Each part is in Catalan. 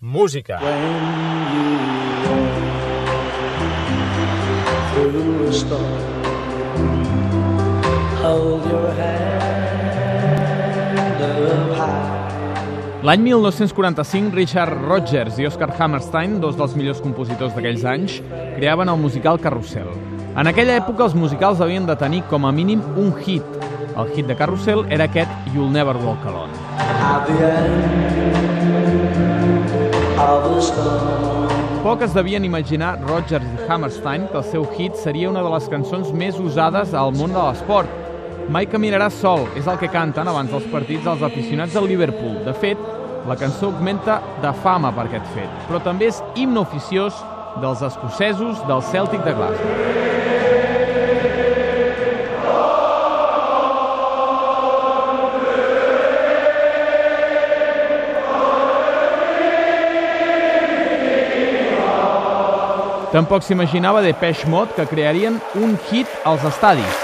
Música. L'any 1945, Richard Rodgers i Oscar Hammerstein, dos dels millors compositors d'aquells anys, creaven el musical Carrousel. En aquella època, els musicals havien de tenir com a mínim un hit. El hit de Carrousel era aquest You'll Never Walk Alone. Poc es devien imaginar Rodgers i Hammerstein que el seu hit seria una de les cançons més usades al món de l'esport. Mai caminaràs sol és el que canten abans dels partits els aficionats del Liverpool. De fet, la cançó augmenta de fama per aquest fet, però també és himne oficiós dels escocesos del Celtic de Glasgow. Tampoc s'imaginava Depeche Mode que crearien un hit als estadis.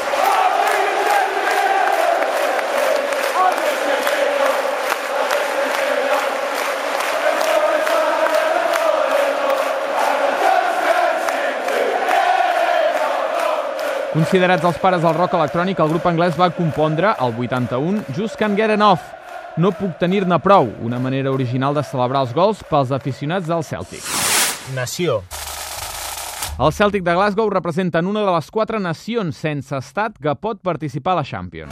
Considerats els pares del rock electrònic, el grup anglès va compondre, el 81, Just Can't Get Enough, No puc tenir-ne prou, una manera original de celebrar els gols pels aficionats del Celtic. Nació. El Celtic de Glasgow representen una de les 4 nacions sense estat que pot participar a la Champions.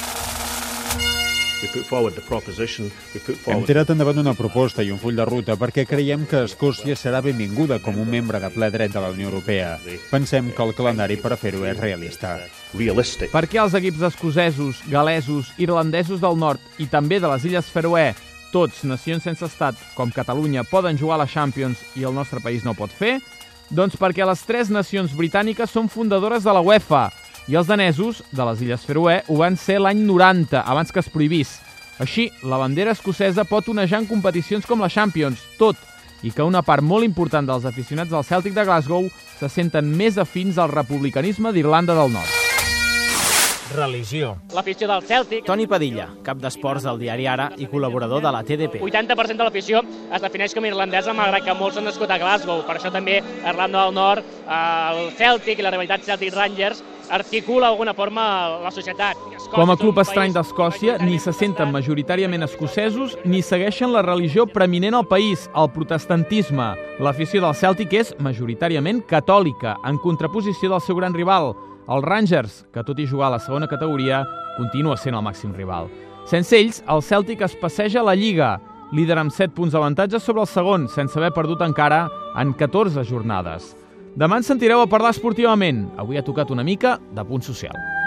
Hem tirat endavant una proposta i un full de ruta perquè creiem que Escòcia serà benvinguda com un membre de ple dret de la Unió Europea. Pensem que el calendari per a fer-ho és realista. Per què els equips escocesos, galesos, irlandesos del nord i també de les Illes Feroe, tots nacions sense estat com Catalunya, poden jugar a la Champions i el nostre país no pot fer? Doncs perquè les 3 nacions britàniques són fundadores de la UEFA i els danesos, de les Illes Feroe, ho van ser l'any 90, abans que es prohibís. Així, la bandera escocesa pot onejar en competicions com la Champions, tot, i que una part molt important dels aficionats del Celtic de Glasgow se senten més afins al republicanisme d'Irlanda del Nord. Religió. L'afició del Celtic. Toni Padilla, cap d'esports del diari Ara i col·laborador de la TDP. 80% de l'afició es defineix com irlandesa, malgrat que molts han nascut a Glasgow. Per això també Irlanda del Nord, el Celtic i la rivalitat Celtic-Rangers articula d'alguna forma la societat. Com a club estrany d'Escòcia, ni se senten majoritàriament escocesos ni segueixen la religió preeminent al país, el protestantisme. L'afició del Celtic és majoritàriament catòlica, en contraposició del seu gran rival, els Rangers, que tot i jugar a la segona categoria, continua sent el màxim rival. Sense ells, el Celtic es passeja a la Lliga, líder amb 7 punts d'avantatge sobre el segon, sense haver perdut encara en 14 jornades. Demà ens sentireu a parlar esportivament. Avui ha tocat una mica de punt social.